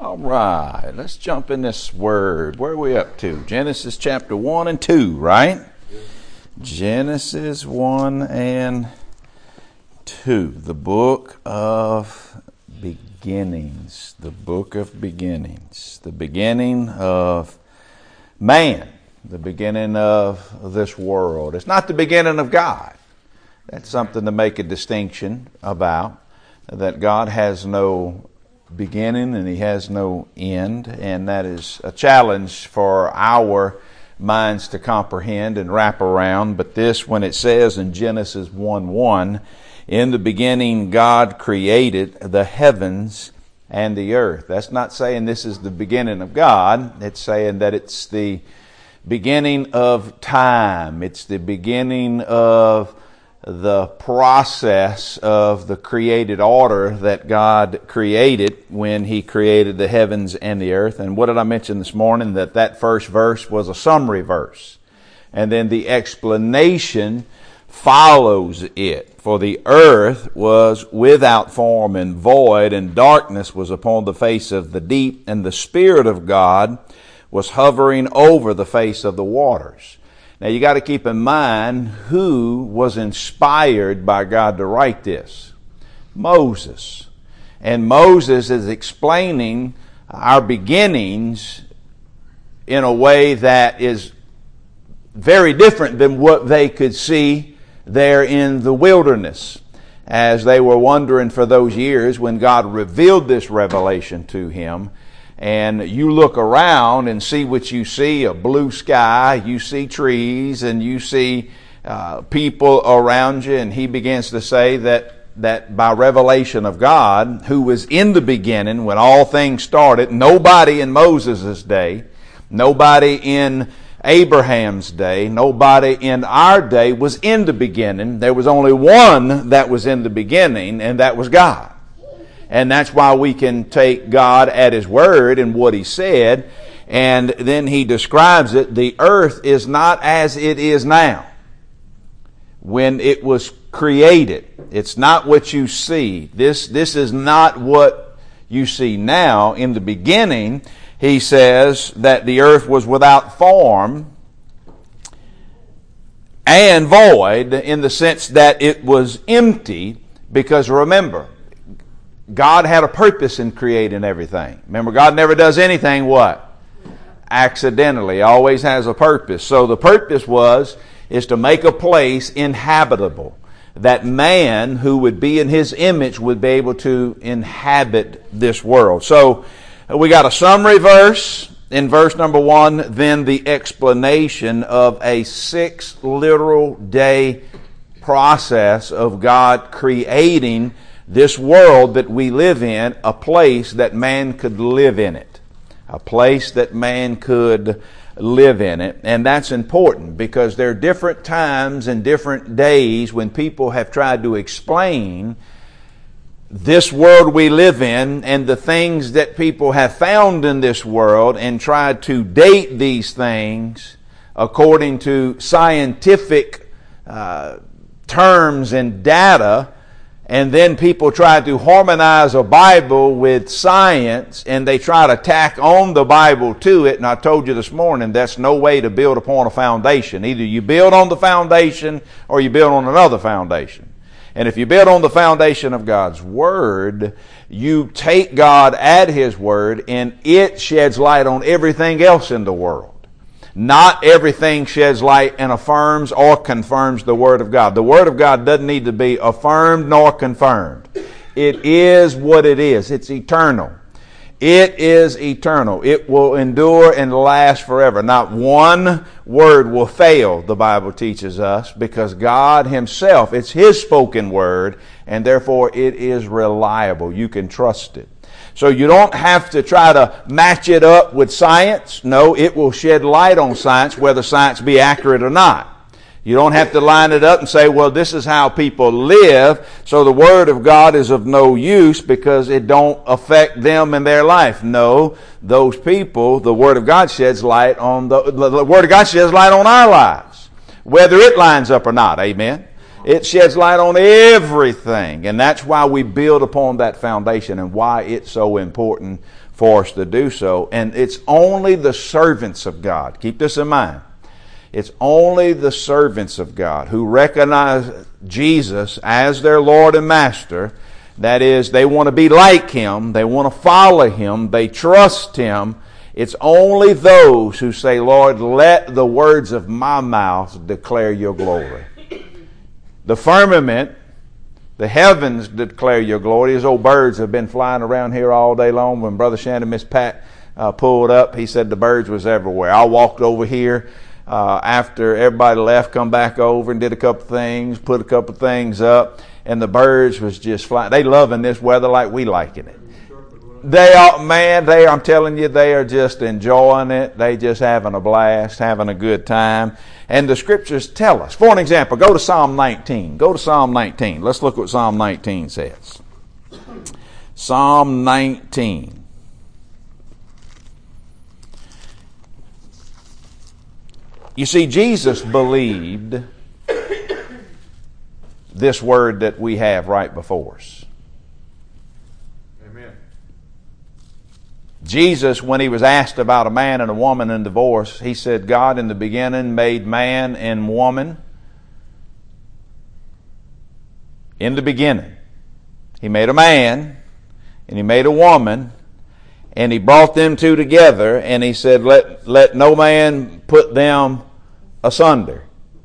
All right, let's jump in this word. Where are we up to? Genesis chapter 1 and 2, right? Genesis 1 and 2, the book of beginnings. The book of beginnings. The beginning of man. The beginning of this world. It's not the beginning of God. That's something to make a distinction about. That God has no beginning and He has no end. And that is a challenge for our minds to comprehend and wrap around. But this, when it says in Genesis 1:1, in the beginning God created the heavens and the earth. That's not saying this is the beginning of God. It's saying that it's the beginning of time. It's the beginning of the process of the created order that God created when He created the heavens and the earth. And what did I mention this morning? That first verse was a summary verse. And then the explanation follows it. For the earth was without form and void, and darkness was upon the face of the deep, and the Spirit of God was hovering over the face of the waters. Now you got to keep in mind who was inspired by God to write this. Moses. And Moses is explaining our beginnings in a way that is very different than what they could see there in the wilderness as they were wandering for those years when God revealed this revelation to him. And you look around and see what you see, a blue sky, you see trees, and you see people around you. And he begins to say that by revelation of God, who was in the beginning when all things started, nobody in Moses' day, nobody in Abraham's day, nobody in our day was in the beginning. There was only one that was in the beginning, and that was God. And that's why we can take God at His word and what He said. And then He describes it. The earth is not as it is now when it was created. It's not what you see. This is not what you see now. In the beginning, He says that the earth was without form and void, in the sense that it was empty. Because remember, God had a purpose in creating everything. Remember, God never does anything what? Accidentally. He always has a purpose. So the purpose is to make a place inhabitable. That man who would be in His image would be able to inhabit this world. So we got a summary verse in verse number 1, then the explanation of a 6 literal day process of God creating this world that we live in, a place that man could live in it. A place that man could live in it. And that's important because there are different times and different days when people have tried to explain this world we live in and the things that people have found in this world and tried to date these things according to scientific terms and data. And then people try to harmonize a Bible with science, and they try to tack on the Bible to it. And I told you this morning, that's no way to build upon a foundation. Either you build on the foundation or you build on another foundation. And if you build on the foundation of God's Word, you take God at His Word, and it sheds light on everything else in the world. Not everything sheds light and affirms or confirms the Word of God. The Word of God doesn't need to be affirmed nor confirmed. It is what it is. It's eternal. It is eternal. It will endure and last forever. Not one word will fail, the Bible teaches us, because God Himself, it's His spoken word, and therefore it is reliable. You can trust it. So you don't have to try to match it up with science. No, it will shed light on science, whether science be accurate or not. You don't have to line it up and say, well, this is how people live, so the Word of God is of no use because it don't affect them in their life. No, those people, the Word of God sheds light on the Word of God sheds light on our lives, whether it lines up or not. Amen. It sheds light on everything, and that's why we build upon that foundation and why it's so important for us to do so. And it's only the servants of God. Keep this in mind. It's only the servants of God who recognize Jesus as their Lord and Master. That is, they want to be like Him. They want to follow Him. They trust Him. It's only those who say, Lord, let the words of my mouth declare your glory. The firmament, the heavens declare your glory. These old birds have been flying around here all day long. When Brother Shannon, Miss Pat pulled up, he said the birds was everywhere. I walked over here after everybody left, come back over and did a couple things, put a couple things up, and the birds was just flying. They loving this weather like we liking it. They are, man, I'm telling you, they are just enjoying it. They just having a blast, having a good time. And the scriptures tell us. For an example, go to Psalm 19. Go to Psalm 19. Let's look what Psalm 19 says. Psalm 19. You see, Jesus believed this word that we have right before us. Amen. Jesus, when he was asked about a man and a woman in divorce, he said, God in the beginning made man and woman. In the beginning. He made a man and he made a woman and he brought them two together and he said, let no man put them asunder.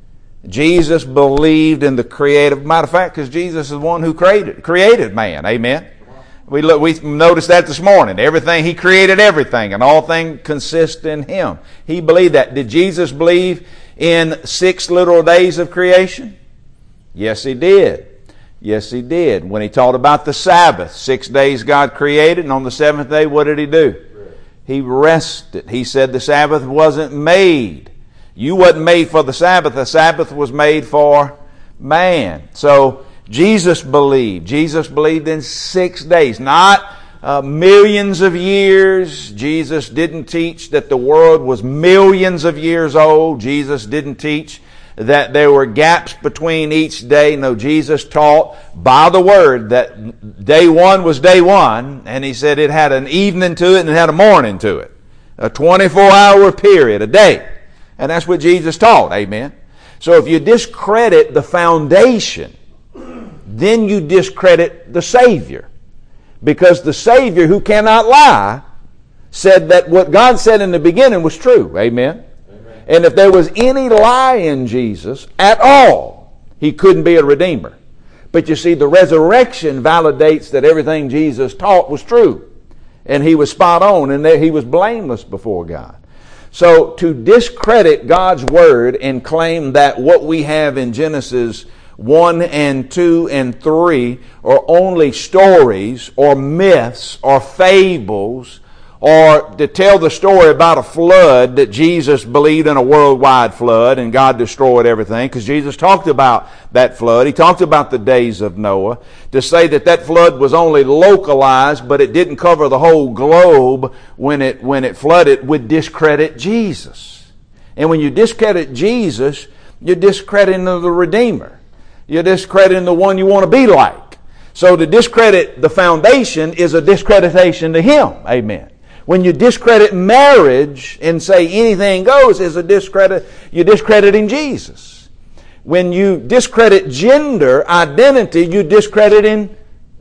Jesus believed in the creative. Matter of fact, because Jesus is the one who created man. Amen. We noticed that this morning. Everything, He created everything, and all things consist in Him. He believed that. Did Jesus believe in 6 literal days of creation? Yes, He did. Yes, He did. When He taught about the Sabbath, 6 days God created, and on the 7th day, what did He do? He rested. He said the Sabbath wasn't made. You wasn't made for the Sabbath was made for man. So Jesus believed in 6 days, not millions of years. Jesus didn't teach that the world was millions of years old. Jesus didn't teach that there were gaps between each day. No, Jesus taught by the Word that day one was day one, and He said it had an evening to it and it had a morning to it. A 24-hour period, a day. And that's what Jesus taught. Amen. So if you discredit the foundation, then you discredit the Savior. Because the Savior, who cannot lie, said that what God said in the beginning was true. Amen. Amen. And if there was any lie in Jesus at all, He couldn't be a Redeemer. But you see, the resurrection validates that everything Jesus taught was true. And He was spot on, and that He was blameless before God. So to discredit God's Word and claim that what we have in Genesis 1 and 2 and 3 are only stories or myths or fables, or to tell the story about a flood, that Jesus believed in a worldwide flood and God destroyed everything, because Jesus talked about that flood. He talked about the days of Noah. To say that flood was only localized, but it didn't cover the whole globe when it flooded, would discredit Jesus. And when you discredit Jesus, you're discrediting the Redeemer. You're discrediting the one you want to be like. So to discredit the foundation is a discreditation to Him. Amen. When you discredit marriage and say anything goes, is you're discrediting Jesus. When you discredit gender identity, you're discrediting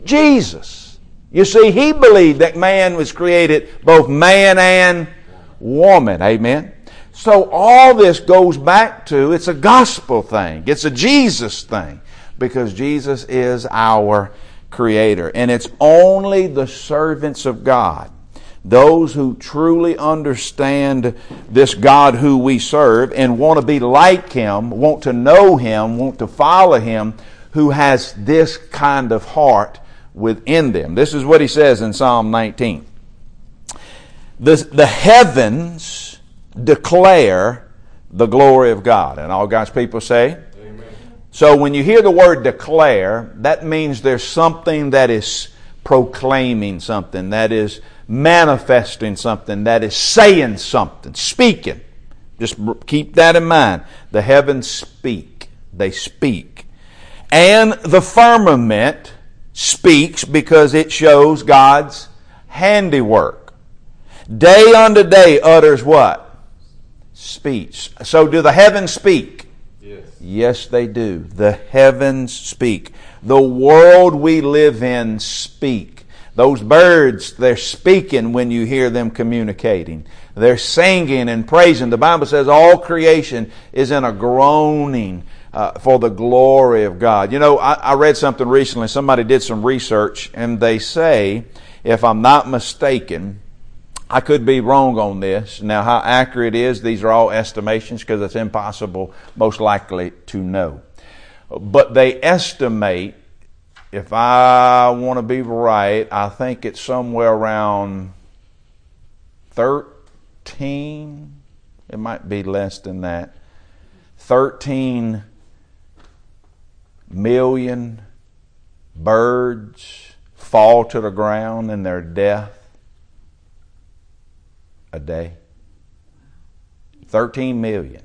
Jesus. You see, He believed that man was created both man and woman. Amen. So all this goes back to, it's a gospel thing. It's a Jesus thing. Because Jesus is our Creator. And it's only the servants of God, those who truly understand this God who we serve and want to be like Him, want to know Him, want to follow Him, who has this kind of heart within them. This is what he says in Psalm 19. The heavens declare the glory of God. And all God's people say, amen. So when you hear the word declare, that means there's something that is proclaiming something, that is manifesting something, that is saying something, speaking. Just keep that in mind. The heavens speak. They speak. And the firmament speaks because it shows God's handiwork. Day unto day utters what? Speech. So do the heavens speak? Yes. Yes, they do. The heavens speak. The world we live in speak. Those birds, they're speaking when you hear them communicating. They're singing and praising. The Bible says all creation is in a groaning for the glory of God. You know, I read something recently. Somebody did some research, and they say, if I'm not mistaken, I could be wrong on this. Now, how accurate it is, these are all estimations because it's impossible, most likely, to know. But they estimate, if I want to be right, I think it's somewhere around 13, it might be less than that, 13 million birds fall to the ground in their death a day. 13 million.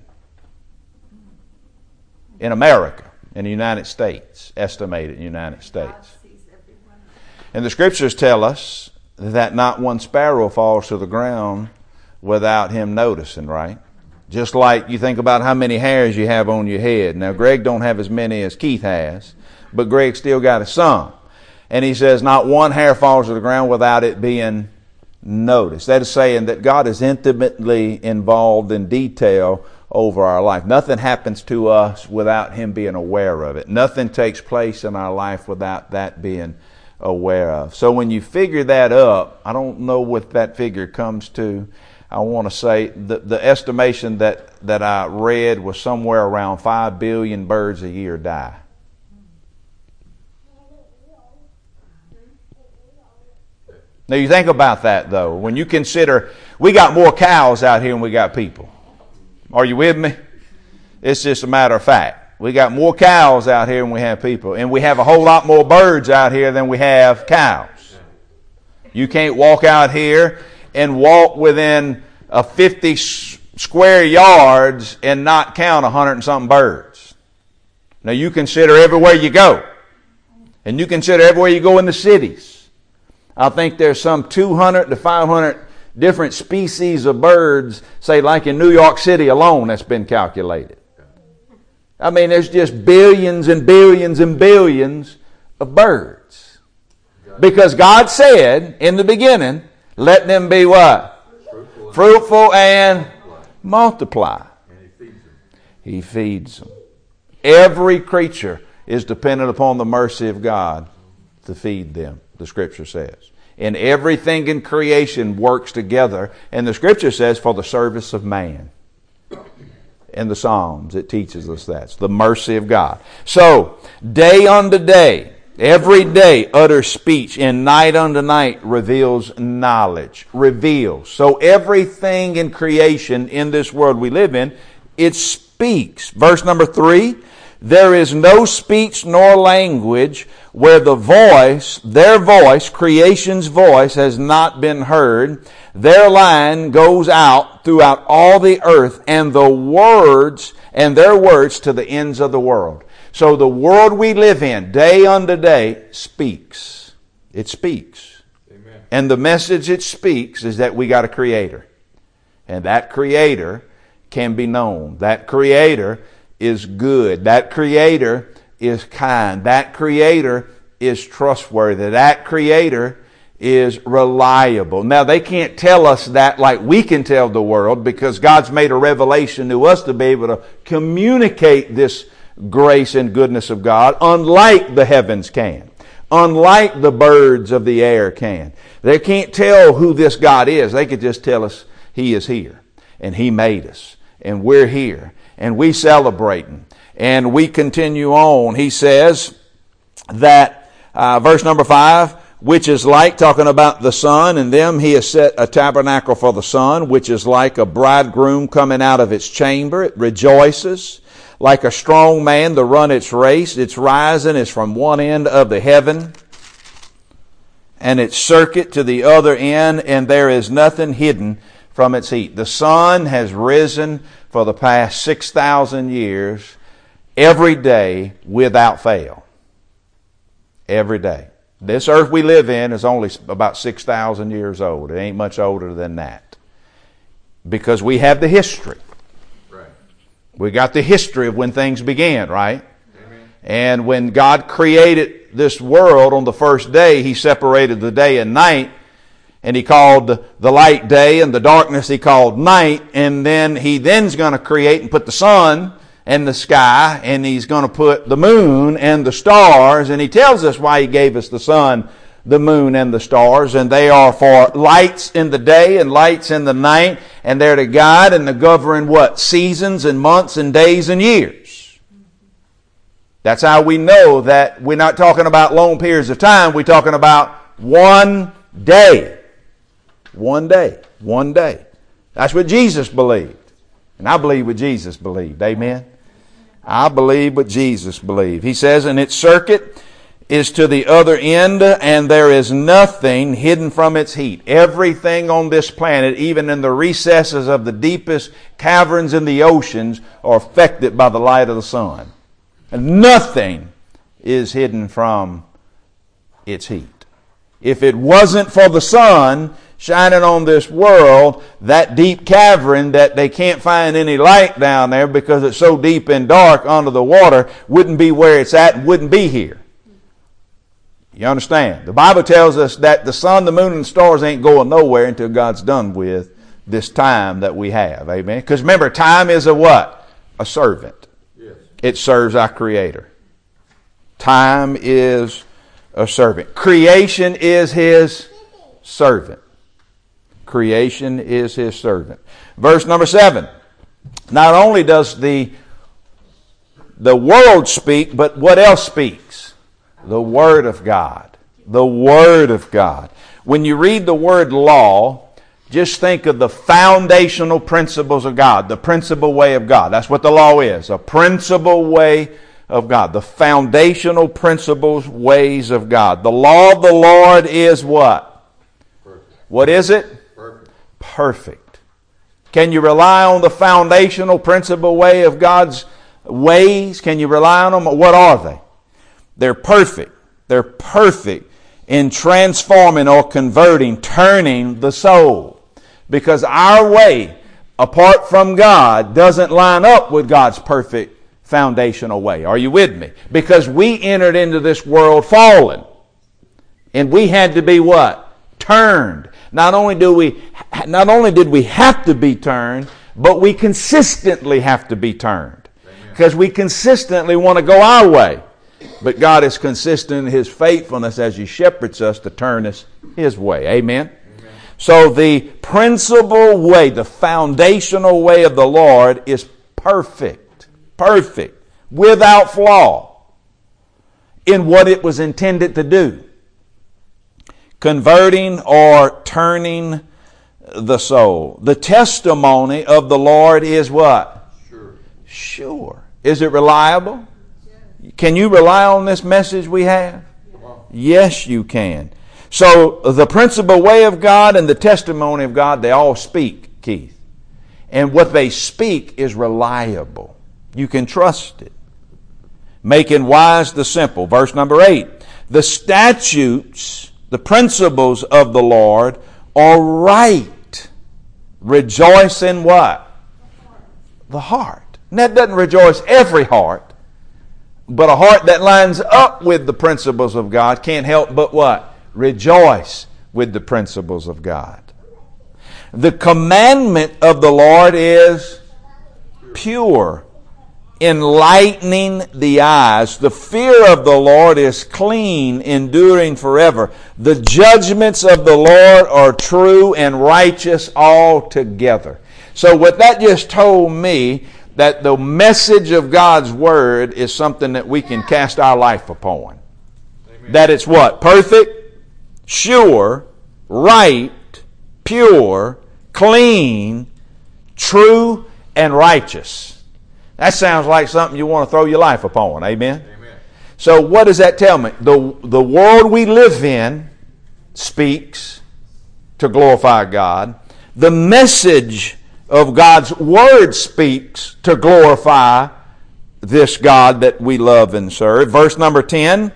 In America, in the United States, estimated in the United States. And the scriptures tell us that not one sparrow falls to the ground without him noticing, right? Just like you think about how many hairs you have on your head. Now, Greg don't have as many as Keith has, but Greg still got some. And he says not one hair falls to the ground without it being noticed. That is saying that God is intimately involved in detail over our life. Nothing happens to us without him being aware of it. Nothing takes place in our life without that being aware of. So when you figure that up, I don't know what that figure comes to. I want to say the estimation that I read was somewhere around 5 billion birds a year die. Now you think about that though. When you consider, we got more cows out here than we got people. Are you with me? It's just a matter of fact. We got more cows out here than we have people. And we have a whole lot more birds out here than we have cows. You can't walk out here and walk within 50 square yards and not count 100 and something birds. Now you consider everywhere you go. And you consider everywhere you go in the cities. I think there's some 200 to 500 different species of birds, say like in New York City alone, that's been calculated. I mean, there's just billions and billions and billions of birds. Because God said in the beginning, let them be what? Fruitful and multiply. He feeds them. Every creature is dependent upon the mercy of God to feed them, the scripture says. And everything in creation works together. And the scripture says for the service of man. In the Psalms, it teaches us that. It's the mercy of God. So, day unto day, every day utters speech, and night unto night reveals knowledge. Reveals. So everything in creation in this world we live in, it speaks. Verse number 3, there is no speech nor language where the voice, their voice, creation's voice, has not been heard. Their line goes out throughout all the earth, and the words, and their words to the ends of the world. So the world we live in, day unto day, speaks. It speaks. Amen. And the message it speaks is that we got a creator. And that creator can be known. That creator is good. That creator is kind. That creator is trustworthy. That creator is reliable. Now, they can't tell us that like we can tell the world, because God's made a revelation to us to be able to communicate this grace and goodness of God, unlike the heavens can, unlike the birds of the air can. They can't tell who this God is. They could just tell us He is here, and He made us, and we're here, and we celebrating, and we continue on. He says that, verse number 5, which is like, talking about the sun, and them he has set a tabernacle for the sun, which is like a bridegroom coming out of its chamber. It rejoices like a strong man to run its race. Its rising is from one end of the heaven, and its circuit to the other end, and there is nothing hidden from its heat. The sun has risen for the past 6,000 years, every day without fail. Every day. This earth we live in is only about 6,000 years old. It ain't much older than that. Because we have the history. Right. We got the history of when things began, right? Amen. And when God created this world on the first day, He separated the day and night. And He called the light day and the darkness He called night. And then He then's going to create and put the sun and the sky, and He's going to put the moon and the stars, and He tells us why He gave us the sun, the moon, and the stars, and they are for lights in the day and lights in the night, and they're to guide and to govern what? Seasons and months and days and years. That's how we know that we're not talking about long periods of time, we're talking about one day. One day. One day. That's what Jesus believed. And I believe what Jesus believed. Amen? I believe what Jesus believed. He says, and its circuit is to the other end, and there is nothing hidden from its heat. Everything on this planet, even in the recesses of the deepest caverns in the oceans, are affected by the light of the sun. And nothing is hidden from its heat. If it wasn't for the sun shining on this world, that deep cavern that they can't find any light down there because it's so deep and dark under the water wouldn't be where it's at and wouldn't be here. You understand? The Bible tells us that the sun, the moon, and the stars ain't going nowhere until God's done with this time that we have. Amen? Because remember, time is a what? A servant. Yes. It serves our Creator. Time is a servant. Creation is His servant. Creation is His servant. Verse number 7. Not only does the world speak, but what else speaks? The Word of God. The Word of God. When you read the word law, just think of the foundational principles of God, the principal way of God. That's what the law is, a principal way of God. The foundational principles, ways of God. The law of the Lord is what? Perfect. What is it? Perfect. Can you rely on the foundational principle way of God's ways? Can you rely on them? What are they? They're perfect. They're perfect in transforming or converting, turning the soul. Because our way, apart from God, doesn't line up with God's perfect foundational way. Are you with me? Because we entered into this world fallen. And we had to be what? Turned. Not only did we have to be turned, but we consistently have to be turned. Because we consistently want to go our way. But God is consistent in His faithfulness as He shepherds us to turn us His way. Amen? Amen. So the principal way, the foundational way of the Lord is perfect. Perfect. Without flaw. In what it was intended to do. Converting or turning the soul. The testimony of the Lord is what? Sure. Is it reliable? Can you rely on this message we have? Yes, you can. So the principal way of God and the testimony of God, they all speak, Keith. And what they speak is reliable. You can trust it. Making wise the simple. Verse number 8. The statutes, the principles of the Lord are right. Rejoice in what? The heart. And that doesn't rejoice every heart. But a heart that lines up with the principles of God can't help but what? Rejoice with the principles of God. The commandment of the Lord is pure, enlightening the eyes. The fear of the Lord is clean, enduring forever. The judgments of the Lord are true and righteous altogether. So what that just told me, that the message of God's Word is something that we can cast our life upon. Amen. That it's what? Perfect, sure, right, pure, clean, true, and righteous. That sounds like something you want to throw your life upon. Amen? Amen. So what does that tell me? The world we live in speaks to glorify God. The message of God's Word speaks to glorify this God that we love and serve. Verse number 10,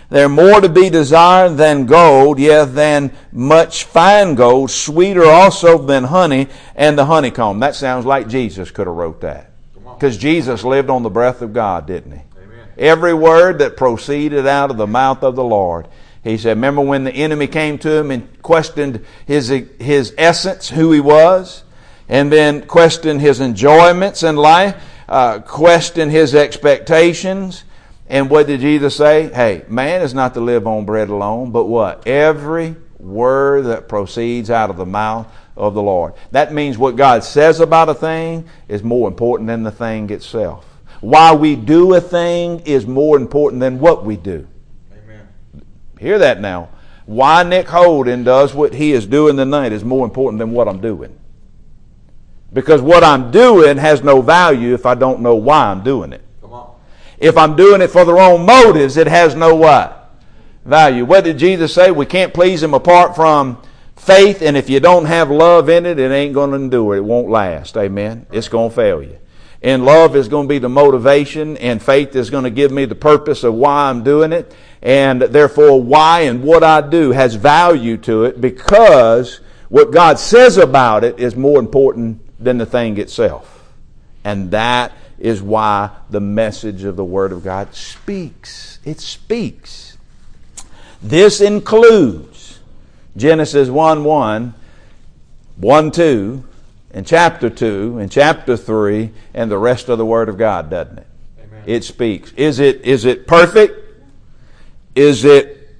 They're more to be desired than gold, yea, than much fine gold, sweeter also than honey and the honeycomb. That sounds like Jesus could have wrote that. Because Jesus lived on the breath of God, didn't he? Amen. Every word that proceeded out of the mouth of the Lord. He said, remember when the enemy came to him and questioned his essence, who he was, and then questioned his enjoyments in life, questioned his expectations. And what did Jesus say? Hey, man is not to live on bread alone, but what? Every word that proceeds out of the mouth of the Lord. That means what God says about a thing is more important than the thing itself. Why we do a thing is more important than what we do. Amen. Hear that now. Why Nick Holden does what he is doing tonight is more important than what I'm doing. Because what I'm doing has no value if I don't know why I'm doing it. If I'm doing it for the wrong motives, it has no what? Value. What did Jesus say? We can't please Him apart from faith, and if you don't have love in it, it ain't going to endure. It won't last. Amen? It's going to fail you. And love is going to be the motivation, and faith is going to give me the purpose of why I'm doing it, and therefore why and what I do has value to it, because what God says about it is more important than the thing itself. And that is why the message of the Word of God speaks. It speaks. This includes Genesis 1:1, 1:2, and chapter 2, and chapter 3, and the rest of the Word of God, doesn't it? Amen. It speaks. Is it perfect? Is it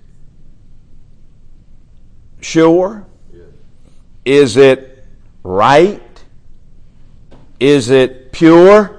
sure? Yes. Is it right? Is it pure?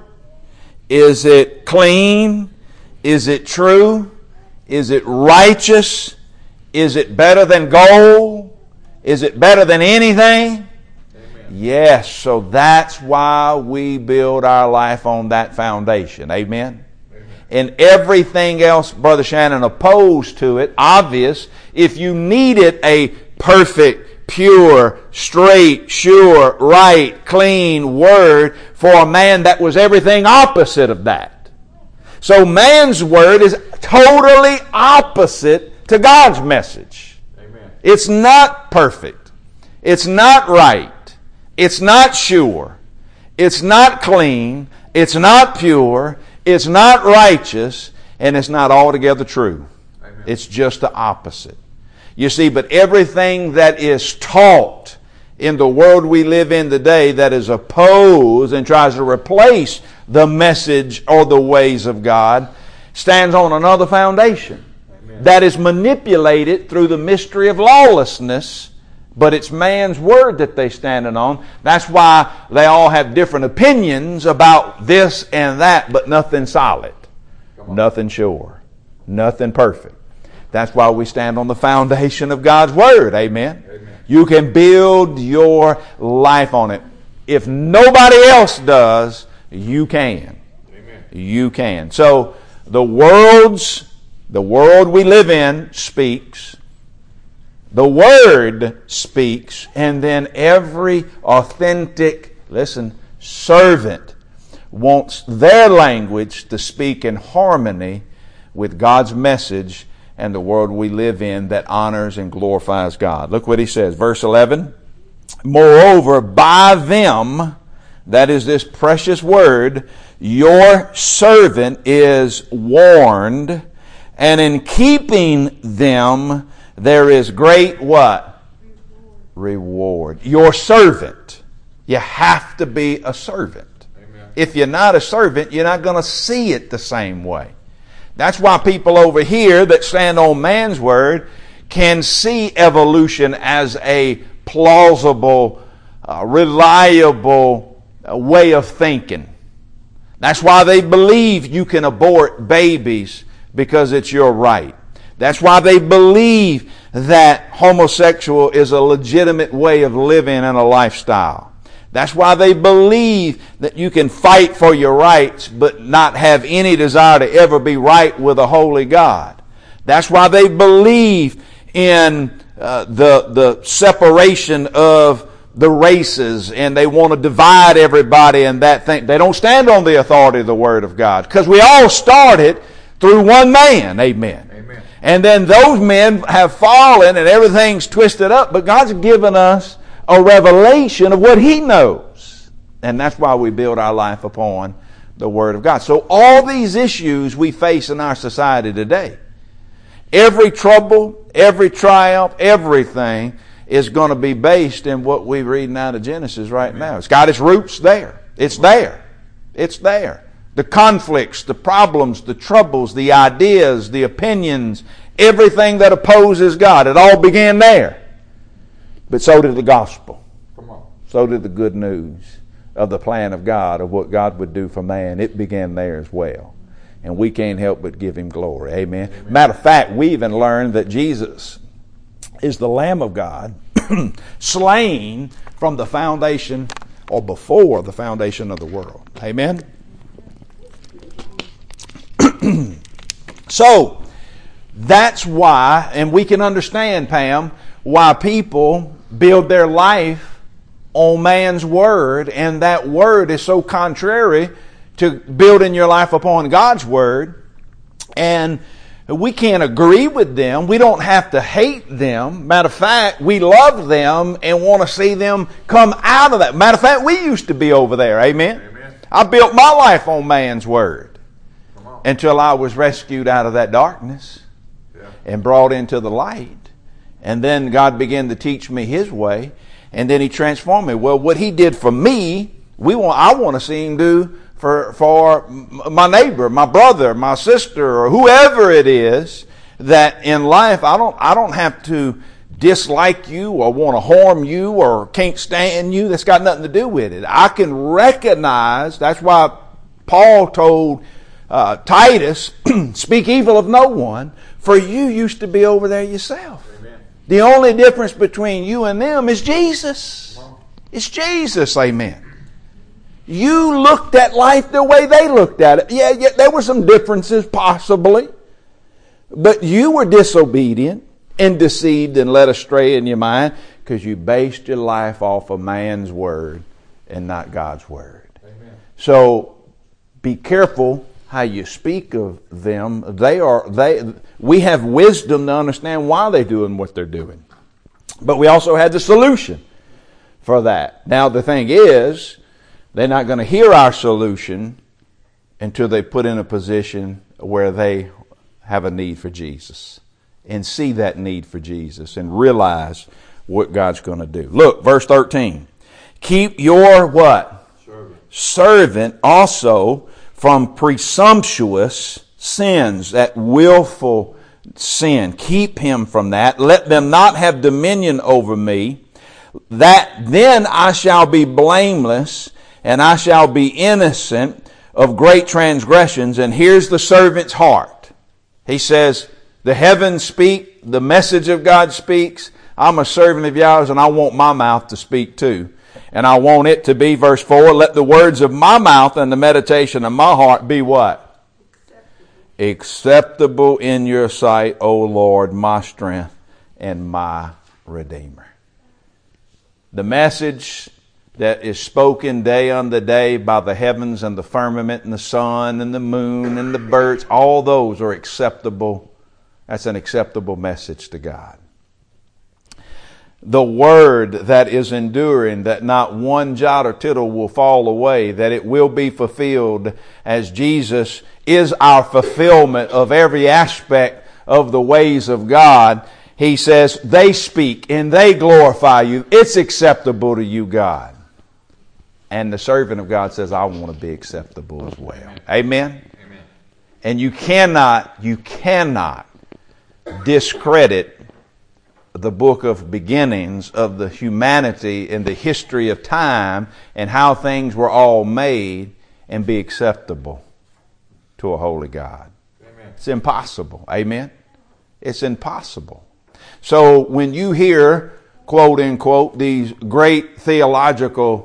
Is it clean? Is it true? Is it righteous? Is it better than gold? Is it better than anything? Amen. Yes, so that's why we build our life on that foundation. Amen? Amen. And everything else, Brother Shannon, opposed to it, obvious, if you needed a perfect, pure, straight, sure, right, clean word for a man, that was everything opposite of that. So man's word is totally opposite to God's message. Amen. It's not perfect. It's not right. It's not sure. It's not clean. It's not pure. It's not righteous. And it's not altogether true. Amen. It's just the opposite. You see, but everything that is taught in the world we live in today that is opposed and tries to replace the message or the ways of God stands on another foundation. Amen. That is manipulated through the mystery of lawlessness, but it's man's word that they standing on. That's why they all have different opinions about this and that, but nothing solid, nothing sure, nothing perfect. That's why we stand on the foundation of God's Word. Amen? Amen. You can build your life on it. If nobody else does, you can. Amen. You can. So the world we live in speaks. The Word speaks. And then every authentic, servant wants their language to speak in harmony with God's message and the world we live in that honors and glorifies God. Look what he says, verse 11. Moreover, by them, that is this precious word, your servant is warned, and in keeping them there is great what? Reward. Your servant. You have to be a servant. Amen. If you're not a servant, you're not going to see it the same way. That's why people over here that stand on man's word can see evolution as a plausible, reliable way of thinking. That's why they believe you can abort babies because it's your right. That's why they believe that homosexual is a legitimate way of living and a lifestyle. That's why they believe that you can fight for your rights but not have any desire to ever be right with a holy God. That's why they believe in the separation of the races, and they want to divide everybody and that thing. They don't stand on the authority of the Word of God, because we all started through one man. Amen. Amen. And then those men have fallen and everything's twisted up, but God's given us a revelation of what He knows. And that's why we build our life upon the Word of God. So all these issues we face in our society today, every trouble, every triumph, everything is going to be based in what we're reading out of Genesis right now. It's got its roots there. It's there. It's there. The conflicts, the problems, the troubles, the ideas, the opinions, everything that opposes God, it all began there. But so did the gospel. So did the good news of the plan of God, of what God would do for man. It began there as well. And we can't help but give Him glory. Amen. Matter of fact, we even learned that Jesus is the Lamb of God, slain from the foundation or before the foundation of the world. Amen. So, that's why, and we can understand, Pam, why people build their life on man's word, and that word is so contrary to building your life upon God's word. And we can't agree with them. We don't have to hate them. Matter of fact, we love them and want to see them come out of that. Matter of fact, we used to be over there. Amen? Amen. I built my life on man's word until I was rescued out of that darkness and brought into the light. And then God began to teach me His way, and then He transformed me. Well, what He did for me, I want to see Him do for my neighbor, my brother, my sister, or whoever it is that in life I don't have to dislike you or want to harm you or can't stand you. That's got nothing to do with it. I can recognize, that's why Paul told Titus, speak evil of no one, for you used to be over there yourself. Amen. The only difference between you and them is Jesus. It's Jesus, amen. You looked at life the way they looked at it. Yeah, there were some differences possibly, but you were disobedient and deceived and led astray in your mind because you based your life off of man's word and not God's word. Amen. So be careful how you speak of them. We have wisdom to understand why they're doing what they're doing. But we also had the solution for that. Now the thing is, they're not going to hear our solution until they put in a position where they have a need for Jesus and see that need for Jesus and realize what God's going to do. Look, verse 13. Keep your what? Servant also from presumptuous sins, that willful sin. Keep him from that. Let them not have dominion over me. That then I shall be blameless, and I shall be innocent of great transgressions. And here's the servant's heart. He says, the heavens speak, the message of God speaks. I'm a servant of yours, and I want my mouth to speak too. And I want it to be, verse 4, let the words of my mouth and the meditation of my heart be what? Acceptable in your sight, O Lord, my strength and my Redeemer. The message that is spoken day unto day by the heavens and the firmament and the sun and the moon and the birds, all those are acceptable. That's an acceptable message to God. The word that is enduring, that not one jot or tittle will fall away, that it will be fulfilled, as Jesus is our fulfillment of every aspect of the ways of God. He says, they speak and they glorify you. It's acceptable to you, God. And the servant of God says, I want to be acceptable as well. Amen? Amen. And you cannot discredit the book of beginnings of the humanity and the history of time and how things were all made and be acceptable to a holy God. Amen. It's impossible. Amen? It's impossible. So when you hear, quote unquote, these great theological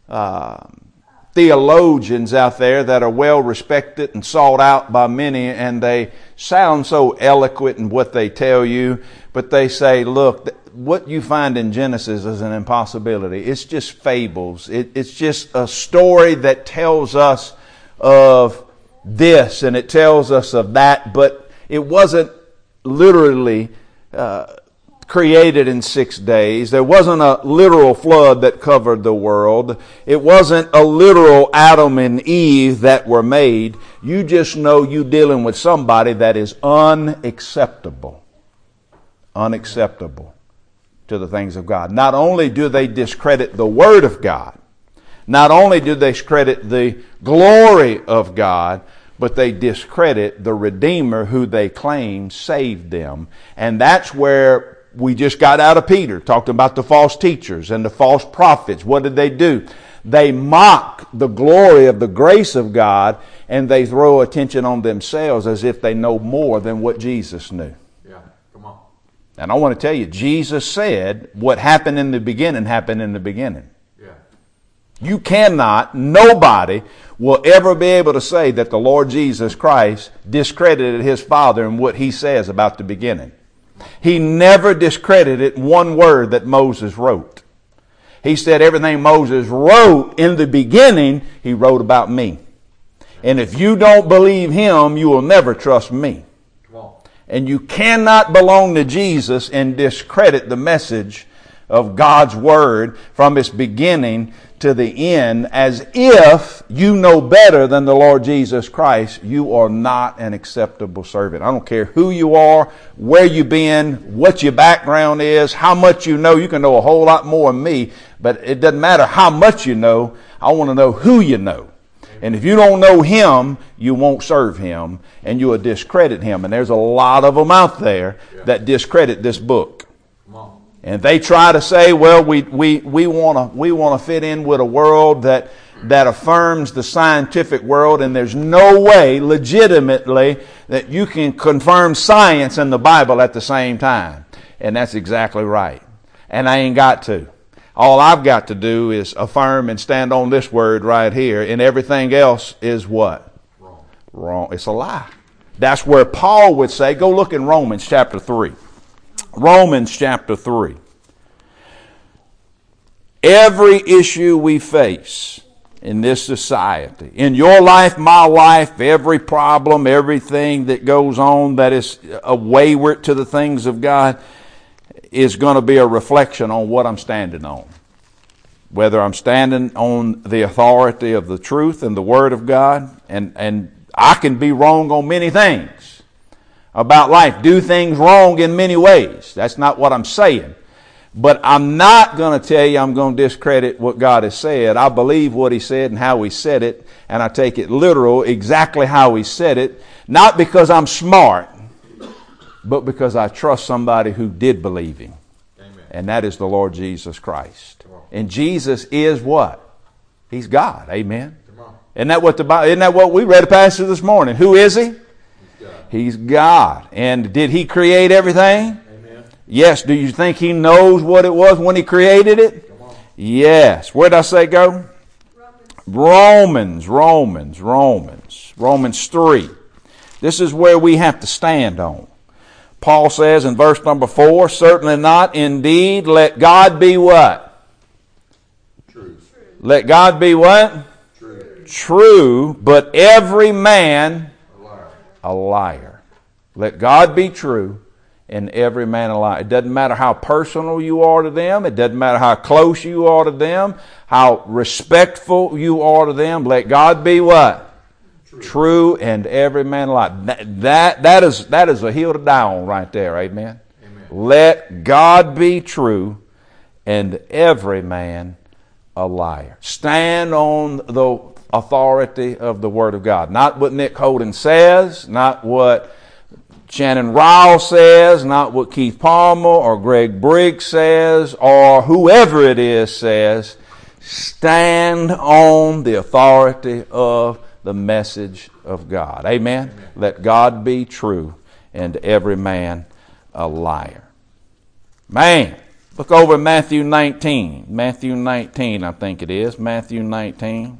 theologians out there that are well respected and sought out by many, and they sound so eloquent in what they tell you, but they say, look, what you find in Genesis is an impossibility. It's just fables. It's just a story that tells us of this and it tells us of that, but it wasn't literally created in 6 days. There wasn't a literal flood that covered the world. It wasn't a literal Adam and Eve that were made. You just know you're dealing with somebody that is unacceptable. Unacceptable to the things of God. Not only do they discredit the Word of God, not only do they discredit the glory of God, but they discredit the Redeemer who they claim saved them. And that's where we just got out of Peter, talked about the false teachers and the false prophets. What did they do? They mock the glory of the grace of God, and they throw attention on themselves as if they know more than what Jesus knew. Yeah, come on. And I want to tell you, Jesus said what happened in the beginning happened in the beginning. Yeah. You cannot, nobody will ever be able to say that the Lord Jesus Christ discredited his Father and what he says about the beginning. He never discredited one word that Moses wrote. He said everything Moses wrote in the beginning, he wrote about me. And if you don't believe him, you will never trust me. And you cannot belong to Jesus and discredit the message of God's Word from its beginning to the end as if you know better than the Lord Jesus Christ. You are not an acceptable servant. I don't care who you are, where you've been, what your background is, how much you know. You can know a whole lot more than me, but it doesn't matter how much you know. I want to know who you know. And if you don't know him, you won't serve him, and you will discredit him. And there's a lot of them out there that discredit this book. And they try to say, well, we want to fit in with a world that affirms the scientific world, and there's no way legitimately that you can confirm science and the Bible at the same time. And that's exactly right. And I ain't got to. All I've got to do is affirm and stand on this word right here, and everything else is what? Wrong. It's a lie. That's where Paul would say, go look in Romans chapter 3. Romans chapter 3. Every issue we face in this society, in your life, my life, every problem, everything that goes on that is wayward to the things of God is going to be a reflection on what I'm standing on. Whether I'm standing on the authority of the truth and the Word of God, and I can be wrong on many things about life, do things wrong in many ways. That's not what I'm saying. But I'm not going to tell you I'm going to discredit what God has said. I believe what he said and how he said it, and I take it literal exactly how he said it, not because I'm smart, but because I trust somebody who did believe him. Amen. And that is the Lord Jesus Christ. And Jesus is what? He's God. Amen. Isn't that what we read a passage this morning? Who is he? He's God. And did he create everything? Amen. Yes. Do you think he knows what it was when he created it? Yes. Where did I say go? Romans 3. This is where we have to stand on. Paul says in verse number 4, certainly not, indeed, let God be what? True. Let God be what? True, but every man a liar. Let God be true and every man a liar. It doesn't matter how personal you are to them. It doesn't matter how close you are to them, how respectful you are to them. Let God be what? True and every man a liar. That is a hill to die on right there. Amen. Amen. Let God be true and every man a liar. Stand on the authority of the Word of God. Not what Nick Holden says, not what Shannon Ryle says, not what Keith Palmer or Greg Briggs says, or whoever it is says. Stand on the authority of the message of God. Amen? Amen. Let God be true and every man a liar. Man, look over at Matthew 19. Matthew 19, I think it is. Matthew 19.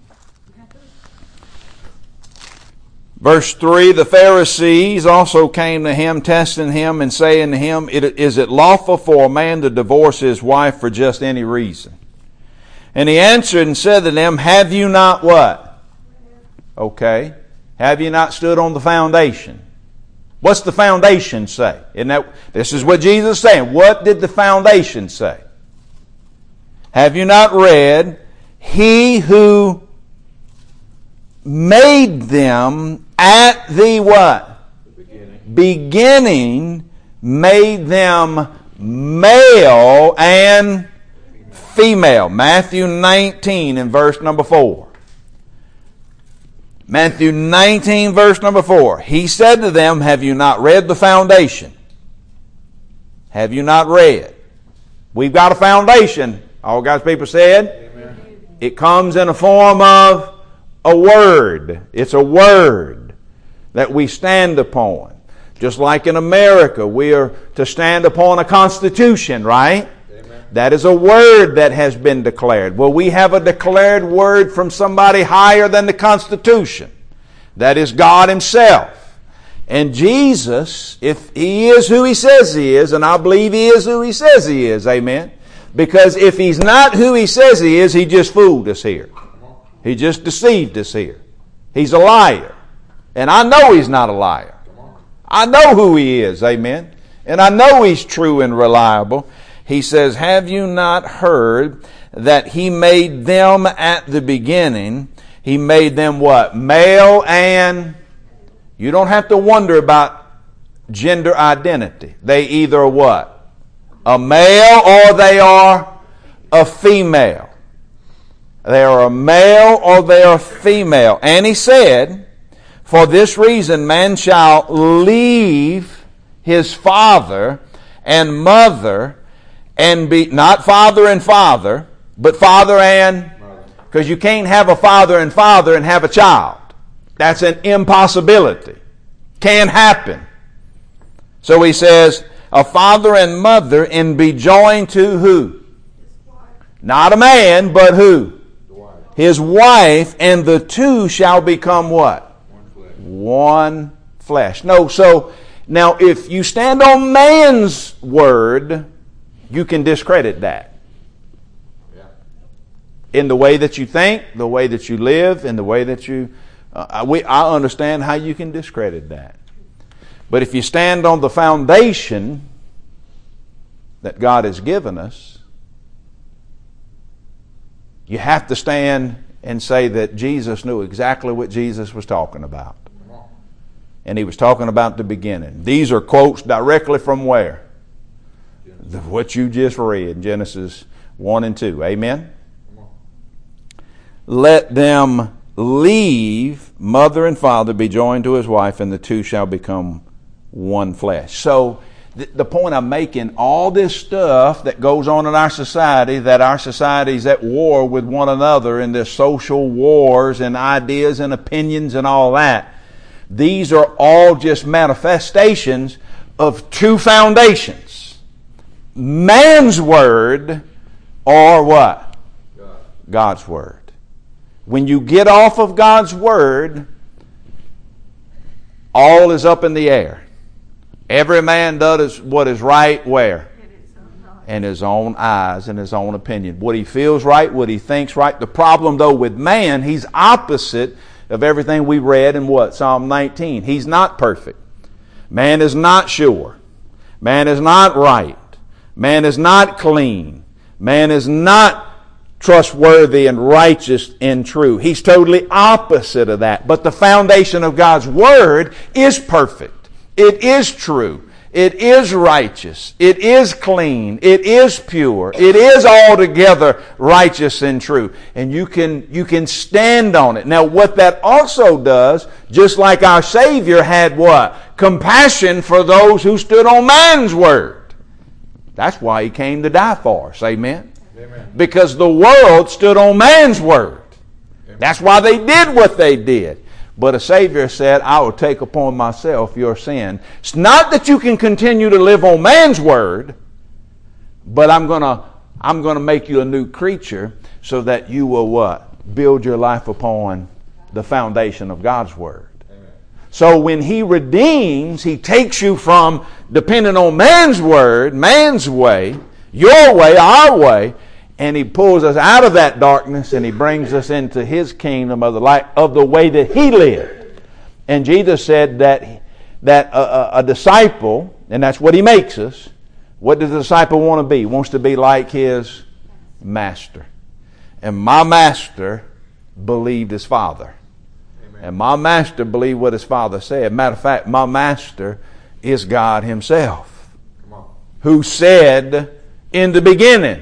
Verse 3, the Pharisees also came to him, testing him and saying to him, is it lawful for a man to divorce his wife for just any reason? And he answered and said to them, have you not what? Okay. Have you not stood on the foundation? What's the foundation say? This is what Jesus is saying. What did the foundation say? Have you not read, He who made them at the what? Beginning made them male and female. Matthew 19 and verse number 4. Matthew 19 verse number 4. He said to them, have you not read the foundation? Have you not read? We've got a foundation. All God's people said. Amen. It comes in a form of a word. It's a word that we stand upon. Just like in America, we are to stand upon a constitution, right? Amen. That is a word that has been declared. Well, we have a declared word from somebody higher than the Constitution. That is God Himself. And Jesus, if He is who He says He is, and I believe He is who He says He is, amen? Because if He's not who He says He is, He just fooled us here. He just deceived us here. He's a liar. And I know He's not a liar. I know who He is, amen? And I know He's true and reliable. He says, have you not heard that He made them at the beginning? He made them what? Male and... You don't have to wonder about gender identity. They either are what? A male or they are a female. They are a male or they are female. And He said... For this reason, man shall leave his father and mother and be, not father and father, but father and, because you can't have a father and have a child. That's an impossibility. Can't happen. So he says, a father and mother and be joined to who? Not a man, but who? His wife, and the two shall become what? One flesh. No, so now if you stand on man's word, you can discredit that. Yeah. In the way that you think, the way that you live, in the way that you... I understand how you can discredit that. But if you stand on the foundation that God has given us, you have to stand and say that Jesus knew exactly what Jesus was talking about. And He was talking about the beginning. These are quotes directly from where? What you just read, Genesis 1 and 2. Amen? Let them leave mother and father, be joined to his wife, and the two shall become one flesh. So the point I'm making, all this stuff that goes on in our society, that our society's at war with one another in their social wars and ideas and opinions and all that, these are all just manifestations of two foundations. Man's word or what? God's word. When you get off of God's word, all is up in the air. Every man does what is right where? In his own eyes and his own opinion. What he feels right, what he thinks right. The problem though with man, he's opposite of everything we read in what? Psalm 19. He's not perfect. Man is not sure. Man is not right. Man is not clean. Man is not trustworthy and righteous and true. He's totally opposite of that. But the foundation of God's Word is perfect. It is true. It is righteous. It is clean. It is pure. It is altogether righteous and true. And you can stand on it. Now what that also does, just like our Savior had what? Compassion for those who stood on man's word. That's why He came to die for us. Amen? Amen. Because the world stood on man's word. Amen. That's why they did what they did. But a Savior said, I will take upon myself your sin. It's not that you can continue to live on man's word, but I'm gonna make you a new creature so that you will what? Build your life upon the foundation of God's word. Amen. So when He redeems, He takes you from depending on man's word, man's way, your way, our way, and He pulls us out of that darkness and He brings us into His kingdom of the light of the way that He lived. And Jesus said that that a disciple, and that's what he makes us, what does the disciple want to be? He wants to be like his master. And my master believed his Father. Amen. And my master believed what his Father said. Matter of fact, my master is God himself, who said in the beginning,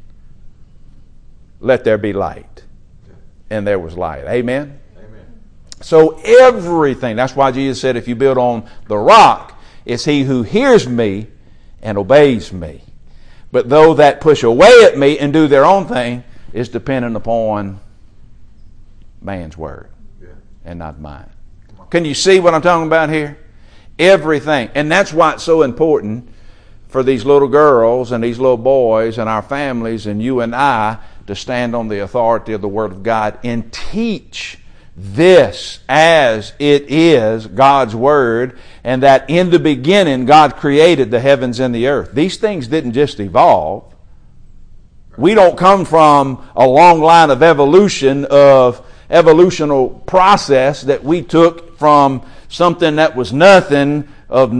let there be light. And there was light. Amen? Amen. So everything, that's why Jesus said, if you build on the rock, it's he who hears me and obeys me. But those that push away at me and do their own thing is dependent upon man's word and not mine. Can you see what I'm talking about here? Everything. And that's why it's so important for these little girls and these little boys and our families and you and I to stand on the authority of the Word of God and teach this as it is God's Word, and that in the beginning God created the heavens and the earth. These things didn't just evolve. We don't come from a long line of evolutional process that we took from something that was nothing of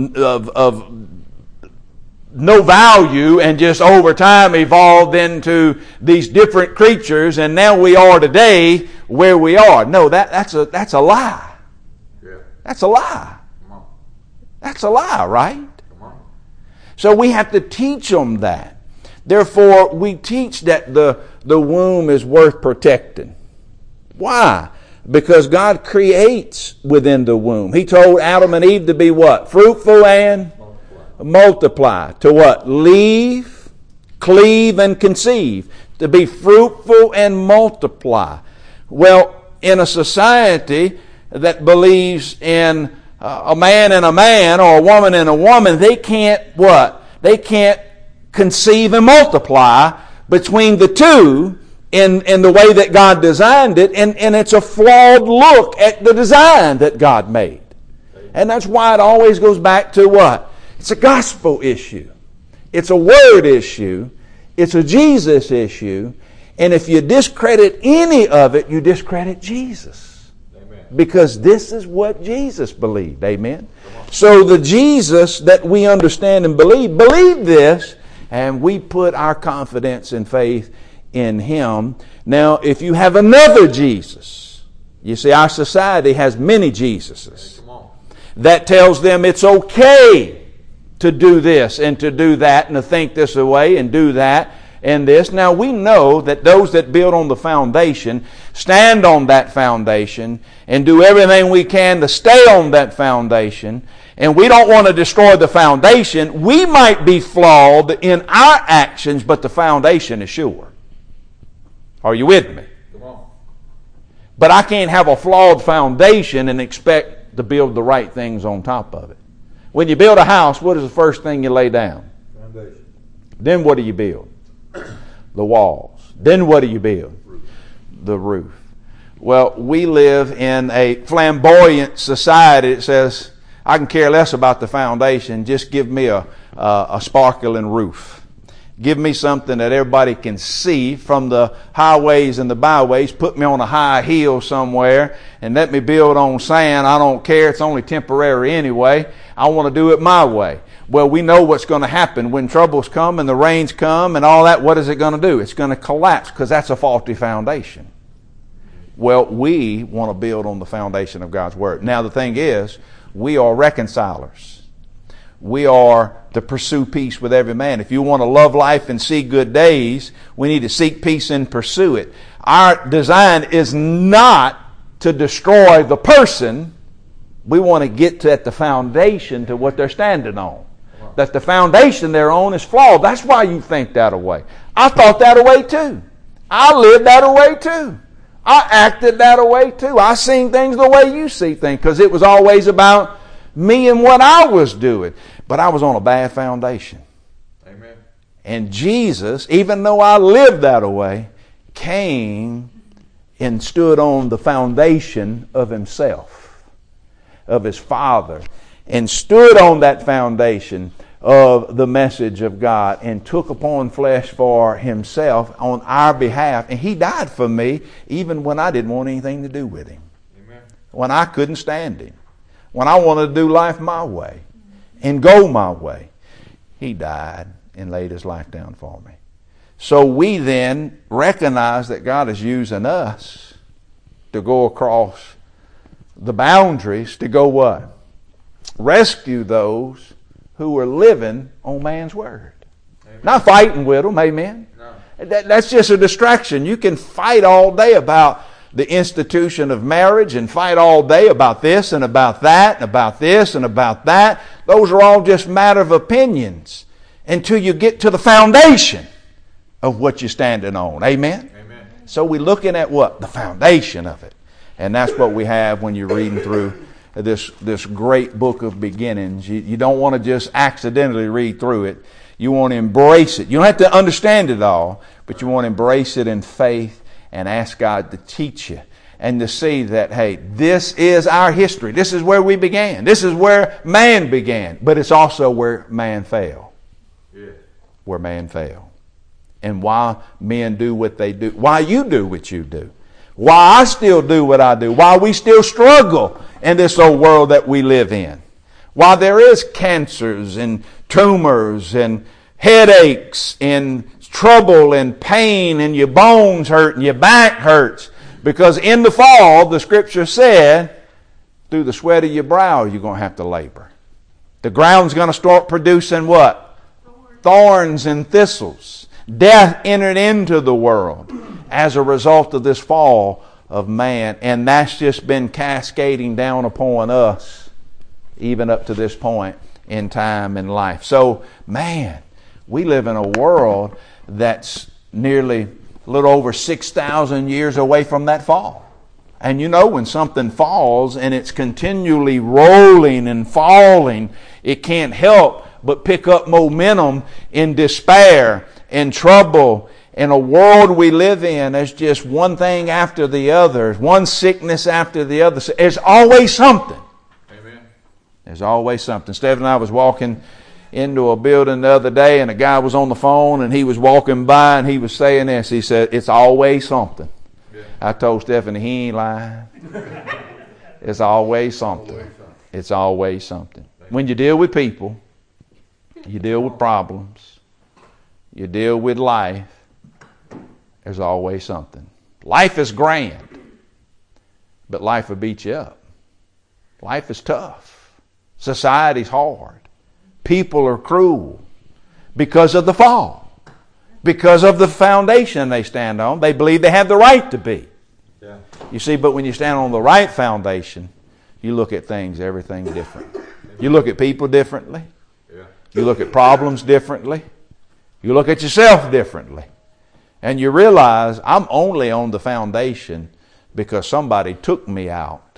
no value and just over time evolved into these different creatures, and now we are today where we are. No, that's a lie. Yeah. That's a lie. That's a lie, right? So we have to teach them that. Therefore, we teach that the womb is worth protecting. Why? Because God creates within the womb. He told Adam and Eve to be what? Fruitful and multiply. To what? Leave, cleave, and conceive. To be fruitful and multiply. Well, in a society that believes in a man and a man or a woman and a woman, they can't what? They can't conceive and multiply between the two in the way that God designed it, and it's a flawed look at the design that God made. And that's why it always goes back to what? It's a gospel issue. It's a word issue. It's a Jesus issue. And if you discredit any of it, you discredit Jesus. Amen. Because this is what Jesus believed. Amen. So the Jesus that we understand and believe this, and we put our confidence and faith in Him. Now, if you have another Jesus, you see, our society has many Jesuses that tells them it's okay to do this and to do that and to think this way and do that and this. Now we know that those that build on the foundation stand on that foundation and do everything we can to stay on that foundation, and we don't want to destroy the foundation. We might be flawed in our actions, but the foundation is sure. Are you with me? Come on. But I can't have a flawed foundation and expect to build the right things on top of it. When you build a house, what is the first thing you lay down? Foundation. Then what do you build? The walls. Then what do you build? The roof. Well, we live in a flamboyant society that says, I can care less about the foundation, just give me a sparkling roof. Give me something that everybody can see from the highways and the byways. Put me on a high hill somewhere and let me build on sand. I don't care. It's only temporary anyway. I want to do it my way. Well, we know what's going to happen when troubles come and the rains come and all that. What is it going to do? It's going to collapse because that's a faulty foundation. Well, we want to build on the foundation of God's Word. Now, the thing is, we are reconcilers. We are to pursue peace with every man. If you want to love life and see good days, we need to seek peace and pursue it. Our design is not to destroy the person. We want to get to at the foundation to what they're standing on. That the foundation they're on is flawed. That's why you think that way. I thought that way too. I lived that way too. I acted that way too. I seen things the way you see things because it was always about me and what I was doing. But I was on a bad foundation. Amen. And Jesus, even though I lived that way, came and stood on the foundation of Himself, of His Father, and stood on that foundation of the message of God and took upon flesh for Himself on our behalf. And He died for me even when I didn't want anything to do with Him. Amen. When I couldn't stand Him. when I wanted to do life my way and go my way. He died and laid his life down for me. So we then recognize that God is using us to go across the boundaries to go what? Rescue those who are living on man's word. Amen. Not fighting with them, amen? No. That's just a distraction. You can fight all day about the institution of marriage and fight all day about this and about that and about this and about that. Those are all just matter of opinions until you get to the foundation of what you're standing on. Amen? Amen. So we're looking at what? The foundation of it. And that's what we have when you're reading through this great book of beginnings. You don't want to just accidentally read through it. You want to embrace it. You don't have to understand it all, but you want to embrace it in faith and ask God to teach you and to see that, hey, this is our history. This is where we began. This is where man began. But it's also where man fell. Yeah. Where man fell. And why men do what they do. Why you do what you do. Why I still do what I do. Why we still struggle in this old world that we live in. Why there is cancers and tumors and headaches and trouble and pain and your bones hurt and your back hurts. Because in the fall, the scripture said, through the sweat of your brow, you're going to have to labor. The ground's going to start producing what? Thorns and thistles. Death entered into the world as a result of this fall of man. And that's just been cascading down upon us even up to this point in time and life. So, man, we live in a world that's nearly a little over 6,000 years away from that fall. And you know, when something falls and it's continually rolling and falling, it can't help but pick up momentum in despair and trouble. In a world we live in, there's just one thing after the other, one sickness after the other. There's always something. Amen. There's always something. Stephen and I was walking into a building the other day, and a guy was on the phone, and he was walking by, and he was saying this. He said, it's always something. Yeah. I told Stephanie, he ain't lying. It's always something. It's always something. When you deal with people, you deal with problems, you deal with life, there's always something. Life is grand, but life will beat you up. Life is tough. Society's hard. People are cruel because of the fall, because of the foundation they stand on. They believe they have the right to be. Yeah. You see, but when you stand on the right foundation, you look at things, everything different. You look at people differently. Yeah. You look at problems differently. You look at yourself differently. And you realize I'm only on the foundation because somebody took me out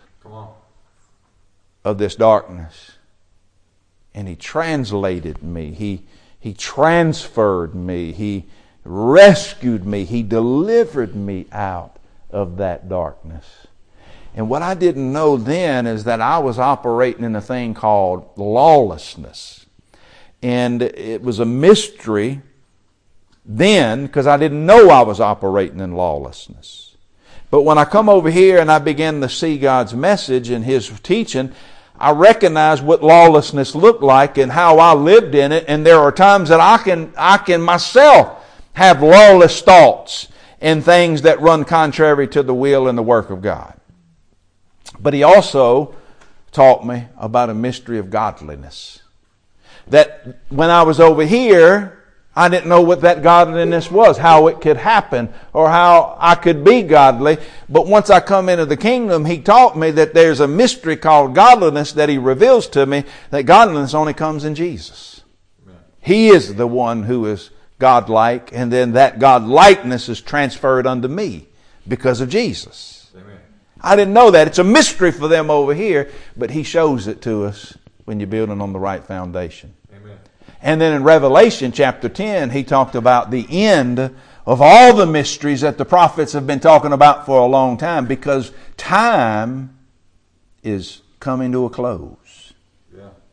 of this darkness. And He translated me. He transferred me. He rescued me. He delivered me out of that darkness. And what I didn't know then is that I was operating in a thing called lawlessness. And it was a mystery then because I didn't know I was operating in lawlessness. But when I come over here and I begin to see God's message and His teaching, I recognize what lawlessness looked like and how I lived in it. And there are times that I can myself have lawless thoughts and things that run contrary to the will and the work of God. But He also taught me about a mystery of godliness. That when I was over here, I didn't know what that godliness was, how it could happen, or how I could be godly. But once I come into the kingdom, He taught me that there's a mystery called godliness that He reveals to me, that godliness only comes in Jesus. Amen. He is the one who is godlike, and then that godlikeness is transferred unto me because of Jesus. Amen. I didn't know that. It's a mystery for them over here, but He shows it to us when you're building on the right foundation. And then in Revelation chapter 10, He talked about the end of all the mysteries that the prophets have been talking about for a long time, because time is coming to a close. Yeah.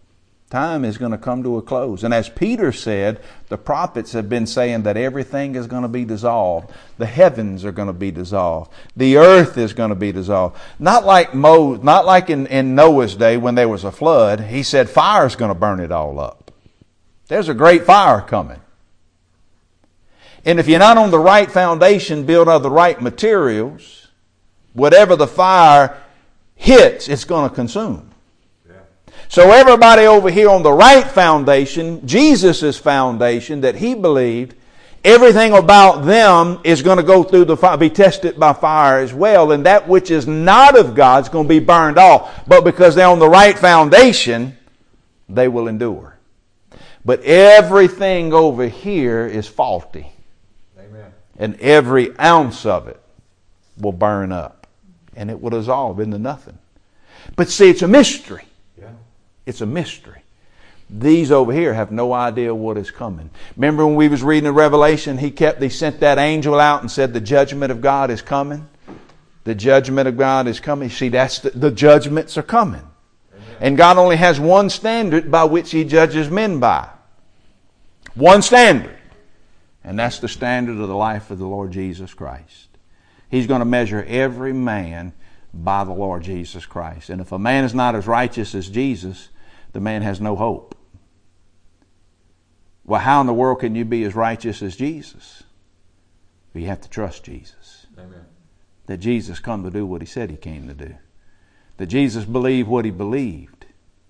Time is going to come to a close. And as Peter said, the prophets have been saying that everything is going to be dissolved. The heavens are going to be dissolved. The earth is going to be dissolved. Not like in Noah's day when there was a flood. He said fire is going to burn it all up. There's a great fire coming. And if you're not on the right foundation, built on the right materials, whatever the fire hits, it's going to consume. So everybody over here on the right foundation, Jesus' foundation that he believed, everything about them is going to go through the fire, be tested by fire as well. And that which is not of God is going to be burned off. But because they're on the right foundation, they will endure. But everything over here is faulty. Amen. And every ounce of it will burn up. And it will dissolve into nothing. But see, it's a mystery. It's a mystery. These over here have no idea what is coming. Remember when we was reading in Revelation, they sent that angel out and said the judgment of God is coming. The judgment of God is coming. See, that's the judgments are coming. Amen. And God only has one standard by which he judges men by. One standard. And that's the standard of the life of the Lord Jesus Christ. He's going to measure every man by the Lord Jesus Christ. And if a man is not as righteous as Jesus, the man has no hope. Well, how in the world can you be as righteous as Jesus? Well, you have to trust Jesus. Amen. That Jesus come to do what he said he came to do. That Jesus believed what he believed.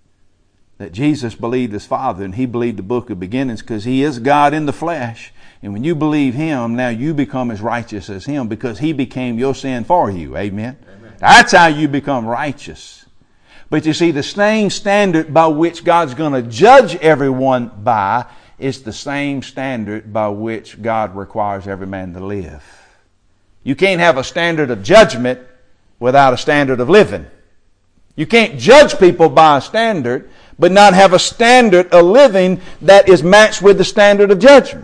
That Jesus believed his Father, and he believed the book of beginnings because he is God in the flesh. And when you believe him, now you become as righteous as him because he became your sin for you. Amen. Amen. That's how you become righteous. But you see, the same standard by which God's going to judge everyone by is the same standard by which God requires every man to live. You can't have a standard of judgment without a standard of living. You can't judge people by a standard, but not have a standard of living that is matched with the standard of judgment.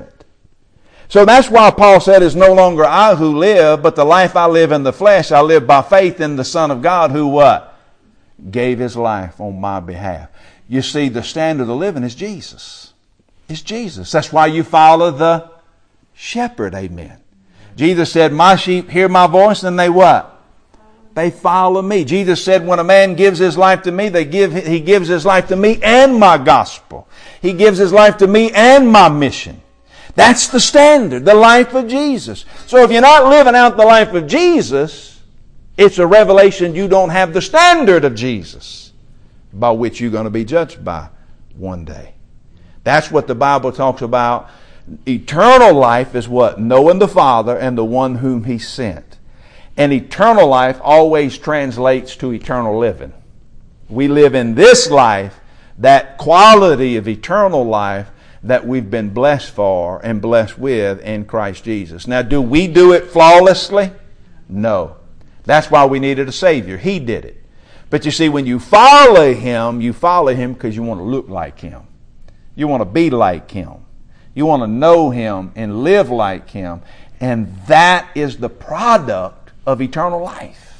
So that's why Paul said, it's no longer I who live, but the life I live in the flesh, I live by faith in the Son of God who what? Gave his life on my behalf. You see, the standard of living is Jesus. It's Jesus. That's why you follow the shepherd. Amen. Jesus said, my sheep hear my voice and they what? They follow me. Jesus said, when a man gives his life to me, he gives his life to me and my gospel. He gives his life to me and my mission. That's the standard, the life of Jesus. So if you're not living out the life of Jesus, it's a revelation you don't have the standard of Jesus by which you're going to be judged by one day. That's what the Bible talks about. Eternal life is what? Knowing the Father and the one whom he sent. And eternal life always translates to eternal living. We live in this life, that quality of eternal life that we've been blessed for and blessed with in Christ Jesus. Now, do we do it flawlessly? No. That's why we needed a Savior. He did it. But you see, when you follow him because you want to look like him. You want to be like him. You want to know him and live like him. And that is the product of eternal life.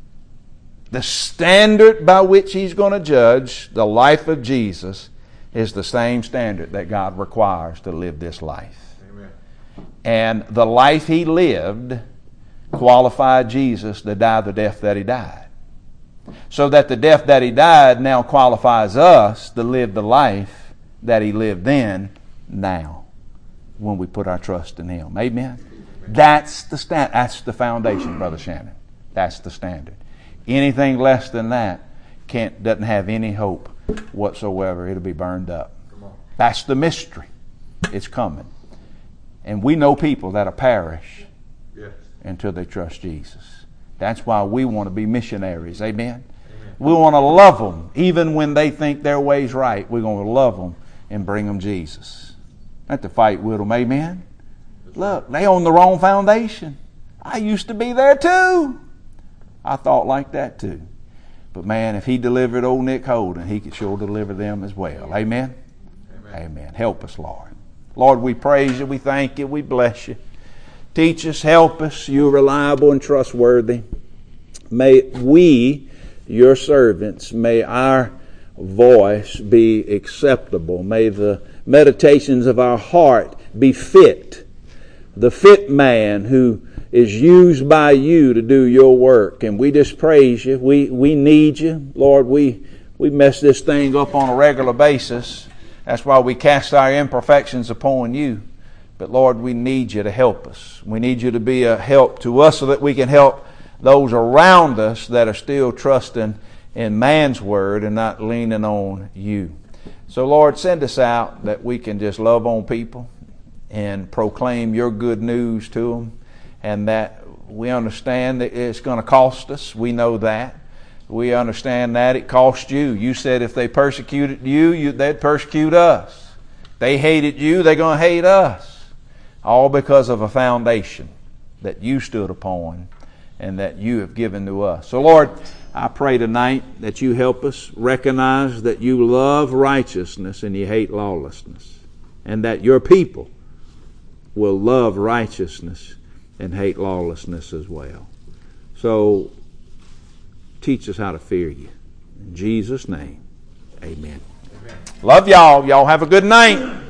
The standard by which he's going to judge the life of Jesus is the same standard that God requires to live this life. Amen. And the life he lived qualified Jesus to die the death that he died. So that the death that he died now qualifies us to live the life that he lived then, now, when we put our trust in him. Amen? That's the that's the foundation, Brother Shannon. That's the standard. Anything less than that doesn't have any hope whatsoever. It'll be burned up. That's the mystery. It's coming. And we know people that'll perish until they trust Jesus. That's why we want to be missionaries. Amen? We want to love them. Even when they think their way's right, we're going to love them and bring them Jesus. Not to fight with them. Amen? Look, they on the wrong foundation. I used to be there too. I thought like that too. But man, if he delivered old Nick Holden, he could sure deliver them as well. Amen? Amen. Amen. Help us, Lord. Lord, we praise you. We thank you. We bless you. Teach us. Help us. You're reliable and trustworthy. May we, your servants, may our voice be acceptable. May the meditations of our heart be fit. The fit man who is used by you to do your work. And we just praise you. We need you. Lord, we mess this thing up on a regular basis. That's why we cast our imperfections upon you. But Lord, we need you to help us. We need you to be a help to us so that we can help those around us that are still trusting in man's word and not leaning on you. So Lord, send us out that we can just love on people and proclaim your good news to them, and that we understand that it's going to cost us. We know that. We understand that it cost you. You said if they persecuted you, they'd persecute us. They hated you, they're going to hate us. All because of a foundation that you stood upon and that you have given to us. So Lord, I pray tonight that you help us recognize that you love righteousness and you hate lawlessness, and that your people will love righteousness and hate lawlessness as well. So teach us how to fear you. In Jesus' name, amen. Love y'all. Y'all have a good night.